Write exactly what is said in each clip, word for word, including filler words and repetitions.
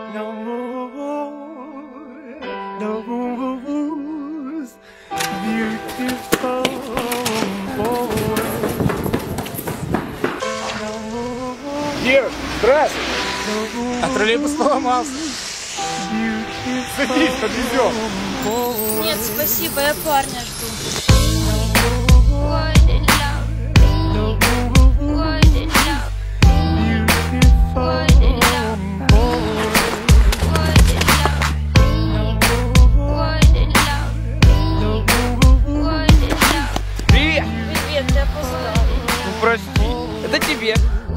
No more, no moves, beautiful boy. Ир, здравствуй! А троллейбус поломался. Садись, подвезем. Нет, спасибо, я парня жду. Привет! Привет, я опоздал. Ну прости, это тебе.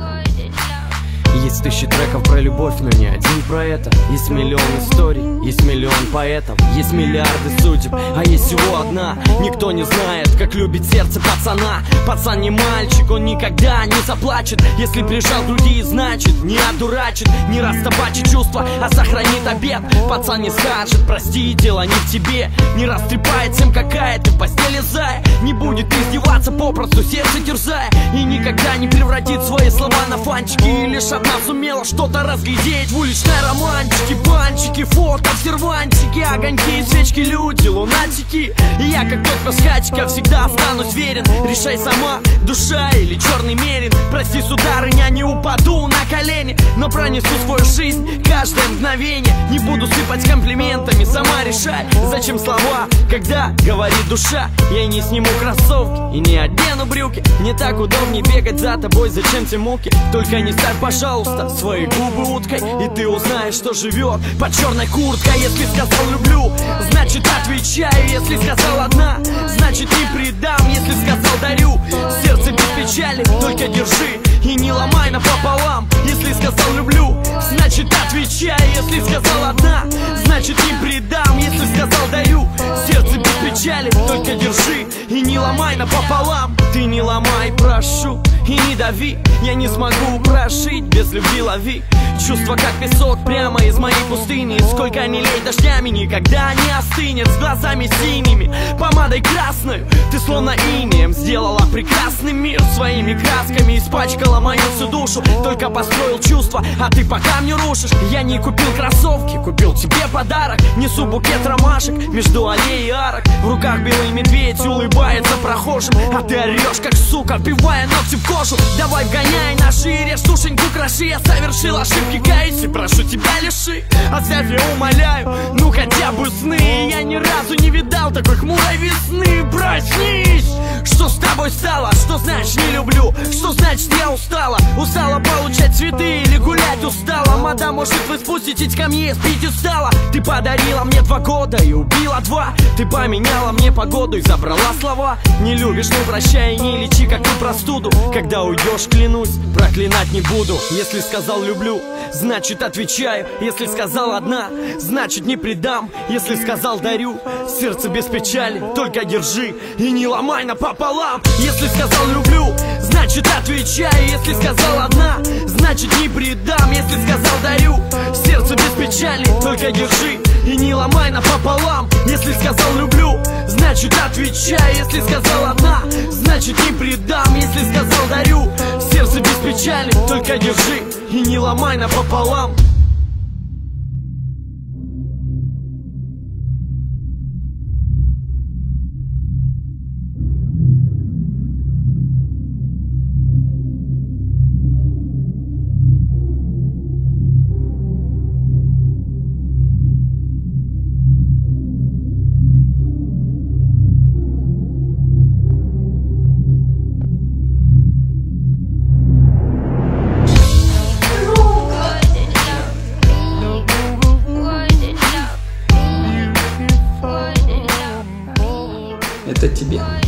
Есть тысячи треков про любовь, но не один про это. Есть миллион историй, есть миллион поэтов, есть миллиарды судеб, а есть всего одна. Никто не знает, как любит сердце пацана. Пацан не мальчик, он никогда не заплачет. Если прижал к груди, значит не одурачит, не растопачит чувства, а сохранит обет. Пацан не скажет, прости, дело не в тебе, не растрепает всем, какая ты в постели зая. Не будет издеваться, попросту сердце терзая, и никогда не превратит свои слова на фанчики. И лишь одна сумела что-то разглядеть в уличной романтике. Банчики, фото, сервантики, огоньки, свечки, люди, лунатики. И я, как тот пасхачка, всегда останусь верен. Решай сама, душа или черный мерин. Прости, сударыня, не упаду на колени, но пронесу свою жизнь каждое мгновение. Не буду сыпать комплиментами, сама решай, зачем слова, когда говорит душа. Я не сниму кроссовки и не одену брюки. Мне так удобнее бегать за тобой, зачем те муки? Только не ставь, пожалуйста, свои губы уткой, и ты узнаешь, что живет под черной курткой. Если сказал люблю, значит отвечаю. Если сказал одна, значит не предам. Если сказал дарю, сердце без печали, только держи и не ломай напополам. Если сказал люблю, значит отвечаю. Если сказал одна, значит не предам. Если сказал дарю, сердце без печали, только держи и не ломай напополам. Ты не ломай, прошу, и не дави. Я не смогу прожить без любви, лови. Чувства как песок прямо из моей пустыни. Сколько ни лей дождями, никогда не остынет. С глазами синими, помадой красной. Ты словно инеем сделала прекрасный мир. Своими красками испачкала мою всю душу. Только построил чувства, а ты по камню рушишь. Я не купил кроссовки, купил тебе подарок. Несу букет ромашек между аллей и арок. В руках белый медведь улыбается прохожим, а ты орешь как сука, вбивая ногти в кожу. Давай вгоняй на шире, душеньку кроши. Я совершил ошибки, каюсь и прошу тебя лиши. Оставь, я умоляю, ну хотя бы сны. Я ни разу не видал такой хмурой весны. Проснись! Что с тобой стало? Что значит не люблю? Что значит я устала? Устала получать цветы или гулять устала? Мадам, может вы спуститесь ко мне, спить устала? Ты подарила мне два года и убила два. Ты поменяла мне погоду и забрала слова. Не любишь, ну прощай и не лечи как ты простуду. Когда уйдешь, клянусь, проклинать не буду. Если сказал люблю, значит отвечаю. Если сказал одна, значит не предам. Если сказал дарю, сердце без печали, только держи и не ломай напополам. Если сказал люблю, значит отвечаю. Если сказал одна, значит не предам. Если сказал дарю, сердце без печали, только держи и не ломай напополам. Если сказал люблю, значит отвечаю. Если сказал одна, значит не предам. Если сказал дарю, сердце без печали, только держи и не ломай напополам. Это тебе.